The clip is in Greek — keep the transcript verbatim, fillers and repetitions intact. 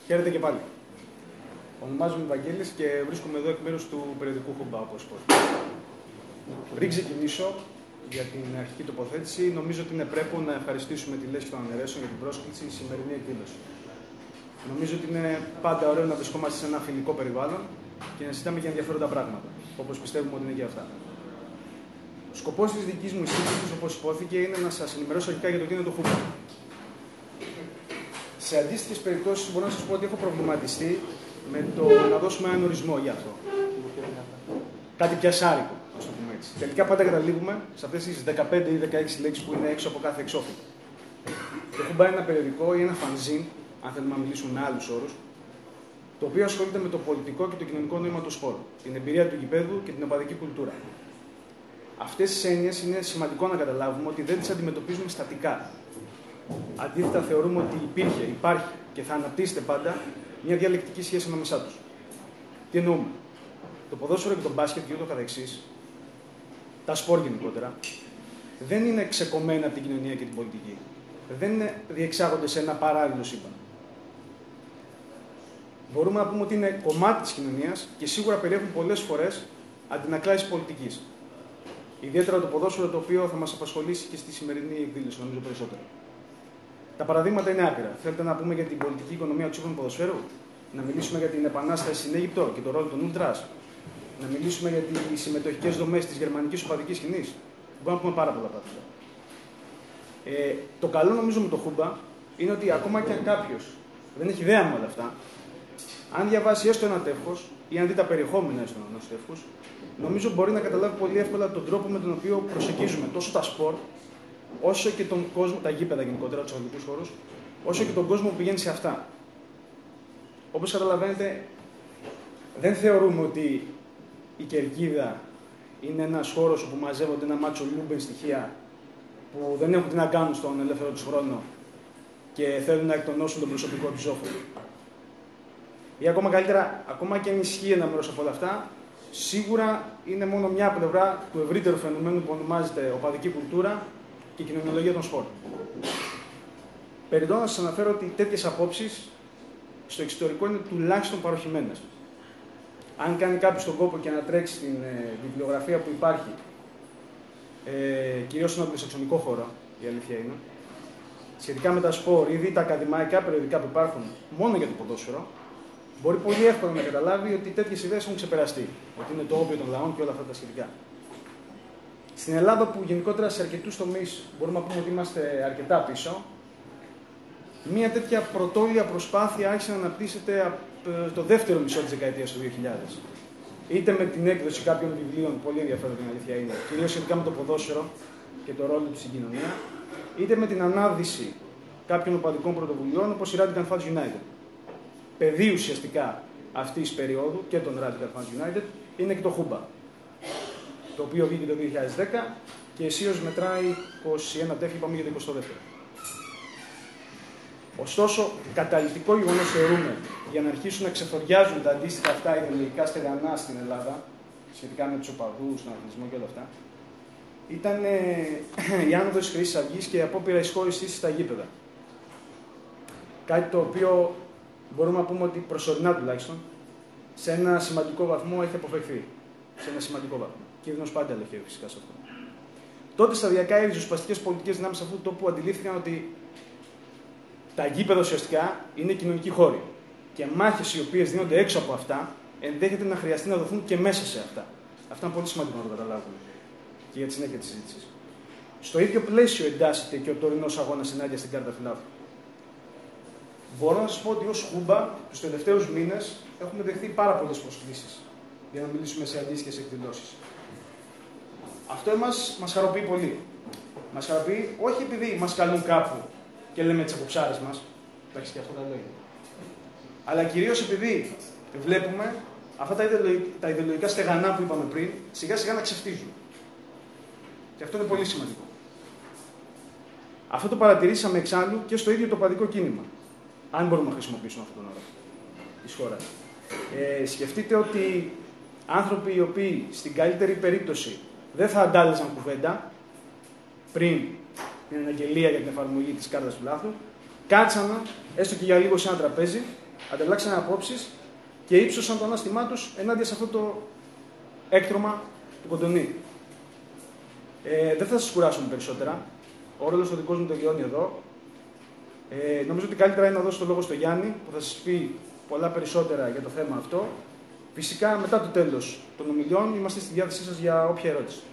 Χαίρετε και πάλι. Ονομάζομαι Βαγγέλης και βρίσκομαι εδώ εκ μέρους του περιοδικού Χούμπα, όπως πω. Πριν ξεκινήσω για την αρχική τοποθέτηση, νομίζω ότι είναι πρέπει να ευχαριστήσουμε τη Λέσχη των Αναιρέσεων για την πρόσκληση στη σημερινή εκδήλωση. Νομίζω ότι είναι πάντα ωραίο να βρισκόμαστε σε ένα φιλικό περιβάλλον και να συζητάμε για ενδιαφέροντα πράγματα, όπως πιστεύουμε ότι είναι και αυτά. Ο σκοπός της δικής μου εισήγησης, όπως υπόθηκε, είναι να σας ενημερώσω αρχικά για το τι είναι το Χούμπα. Σε αντίστοιχες περιπτώσεις, μπορώ να σας πω ότι έχω προβληματιστεί με το να δώσουμε έναν ορισμό για αυτό. Κάτι πιασάρικο, ας το πούμε έτσι. Τελικά πάντα καταλήγουμε σε αυτές τις δεκαπέντε ή δεκαέξι λέξεις που είναι έξω από κάθε εξώφυλλο. Το Χούμπα είναι ένα περιοδικό ή ένα φανζίν, αν θέλουμε να μιλήσουμε με άλλους όρους, το οποίο ασχολείται με το πολιτικό και το κοινωνικό νόημα του σπόρου, την εμπειρία του γηπέδου και την οπαδική κουλτούρα. Αυτές τις έννοιες είναι σημαντικό να καταλάβουμε ότι δεν τις αντιμετωπίζουμε στατικά. Αντίθετα, θεωρούμε ότι υπήρχε, υπάρχει και θα αναπτύσσεται πάντα μια διαλεκτική σχέση ανάμεσά τους. Τι εννοούμε? Το ποδόσφαιρο και το μπάσκετ και ούτω καθεξής, τα σπορ γενικότερα, δεν είναι ξεκομμένα από την κοινωνία και την πολιτική. Δεν είναι, διεξάγονται σε ένα παράλληλο σύμπαν. Μπορούμε να πούμε ότι είναι κομμάτι της κοινωνίας και σίγουρα περιέχουν πολλές φορές αντινακλάσεις πολιτικής. Ιδιαίτερα το ποδόσφαιρο, το οποίο θα μας απασχολήσει και στη σημερινή εκδήλωση, νομίζω περισσότερο. Τα παραδείγματα είναι άκυρα. Θέλετε να πούμε για την πολιτική οικονομία του σύγχρονου ποδοσφαίρου, να μιλήσουμε για την επανάσταση στην Αίγυπτο και τον ρόλο των Ούλτρας, να μιλήσουμε για τις συμμετοχικές δομές της γερμανικής οπαδικής σκηνής. Μπορούμε να πούμε πάρα πολλά πράγματα. Ε, το καλό νομίζω με το Χούμπα είναι ότι ακόμα και αν κάποιος δεν έχει ιδέα με όλα αυτά, αν διαβάσει έστω ένα τεύχος ή αν δει τα περιεχόμενα έστω ενός τεύχους, νομίζω μπορεί να καταλάβει πολύ εύκολα τον τρόπο με τον οποίο προσεγγίζουμε τόσο τα σπορ, όσο και τον κόσμο, τα γήπεδα γενικότερα, τους αγροτικούς χώρους, όσο και τον κόσμο που πηγαίνει σε αυτά. Όπως καταλαβαίνετε, δεν θεωρούμε ότι η κερκίδα είναι ένας χώρος όπου μαζεύονται ένα μάτσο λούμπεν στοιχεία που δεν έχουν τι να κάνουν στον ελεύθερο τους χρόνο και θέλουν να εκτονώσουν τον προσωπικό του ζόφο. Ή ακόμα καλύτερα, ακόμα και αν ισχύει ένα μέρος από όλα αυτά, σίγουρα είναι μόνο μια πλευρά του ευρύτερου φαινομένου που ονομάζεται οπαδική κουλτούρα και κοινωνιολογία των σπορ. Περιττώ να σας αναφέρω ότι τέτοιες απόψεις στο εξωτερικό είναι τουλάχιστον παροχημένες. Αν κάνει κάποιος τον κόπο και ανατρέξει την ε, βιβλιογραφία που υπάρχει, ε, κυρίως στον αγγλοσαξονικό χώρο, η αλήθεια είναι, σχετικά με τα σπορ ή δει τα ακαδημαϊκά περιοδικά που υπάρχουν μόνο για το ποδόσφαιρο, μπορεί πολύ εύκολα να καταλάβει ότι τέτοιες ιδέες έχουν ξεπεραστεί. Ότι είναι το όπιο των λαών και όλα αυτά τα σχετικά. Στην Ελλάδα, που γενικότερα σε αρκετούς τομείς μπορούμε να πούμε ότι είμαστε αρκετά πίσω, μια τέτοια πρωτόλια προσπάθεια άρχισε να αναπτύσσεται από το δεύτερο μισό της δεκαετίας του δύο χιλιάδες. Είτε με την έκδοση κάποιων βιβλίων, πολύ ενδιαφέρον την αλήθεια είναι, κυρίως σχετικά με το ποδόσφαιρο και το ρόλο του στην κοινωνία, είτε με την ανάδυση κάποιων οπαδικών πρωτοβουλειών όπως η Radical Fans United. Παιδί ουσιαστικά αυτής της περίοδου και των Radical Fans United είναι και το Χούμπα, το οποίο βγήκε το δύο χιλιάδες δέκα και αισίως μετράει είκοσι ένα τεύχη, πάμε για το εικοστό δεύτερο. Ωστόσο, καταλυτικό γεγονός θεωρούμε για να αρχίσουν να ξεθοριάζουν τα αντίστοιχα αυτά ιδεολογικά στεγανά στην Ελλάδα, σχετικά με τους οπαδούς, τον αθλητισμό και όλα αυτά, ήταν ε, η άνοδος της Χρυσής Αυγής και η απόπειρα εισχώρησης στα γήπεδα. Κάτι το οποίο μπορούμε να πούμε ότι προσωρινά τουλάχιστον σε ένα σημαντικό βαθμό έχει αποφευθεί. Σε ένα σημαντικό βαθμό. Κίνδυνος πάντα ελευθερεί φυσικά σε αυτό. Τότε σταδιακά οι ριζοσπαστικές πολιτικές δυνάμεις αυτού του τόπου αντιλήφθηκαν ότι τα γήπεδα ουσιαστικά είναι κοινωνικοί χώροι. Και μάχες οι οποίες δίνονται έξω από αυτά ενδέχεται να χρειαστεί να δοθούν και μέσα σε αυτά. Αυτό είναι πολύ σημαντικό να το καταλάβουμε και για τη συνέχεια της συζήτησης. Στο ίδιο πλαίσιο εντάσσεται και ο τωρινός αγώνας ενάντια στην κάρτα φιλάθλου. Μπορώ να σας πω ότι ως Χούμπα τους τελευταίους μήνες έχουμε δεχθεί πάρα πολλές προσκλήσεις για να μιλήσουμε σε αντίστοιχες εκδηλώσεις. Αυτό εμάς μας χαροποιεί πολύ. Μας χαροποιεί όχι επειδή μας καλούν κάπου και λέμε τις αποψάρες μας, εντάξει και αυτό τα λόγια, αλλά κυρίως επειδή βλέπουμε αυτά τα, ιδεολογικά, τα ιδεολογικά στεγανά που είπαμε πριν σιγά σιγά να ξεφτίζουν. Και αυτό είναι πολύ σημαντικό. Αυτό το παρατηρήσαμε εξάλλου και στο ίδιο το οπαδικό κίνημα. Αν μπορούμε να χρησιμοποιήσουμε αυτόν τον όρο της χώρας. Ε, σκεφτείτε ότι άνθρωποι οι οποίοι στην καλύτερη περίπτωση δεν θα αντάλλαζαν κουβέντα πριν την αναγγελία για την εφαρμογή της κάρτας του λάθου, κάτσανε έστω και για λίγο σε ένα τραπέζι ανταλλάξαν απόψεις και ύψωσαν το ανάστημά τους ενάντια σε αυτό το έκτρωμα του Κοντονή. Ε, δεν θα σας κουράσουμε περισσότερα. Ο ρόλος ο δικός μου τελειώνει εδώ. Ε, νομίζω ότι καλύτερα είναι να δώσω το λόγο στο Γιάννη, που θα σας πει πολλά περισσότερα για το θέμα αυτό. Φυσικά, μετά το τέλος των ομιλιών, είμαστε στη διάθεσή σας για όποια ερώτηση.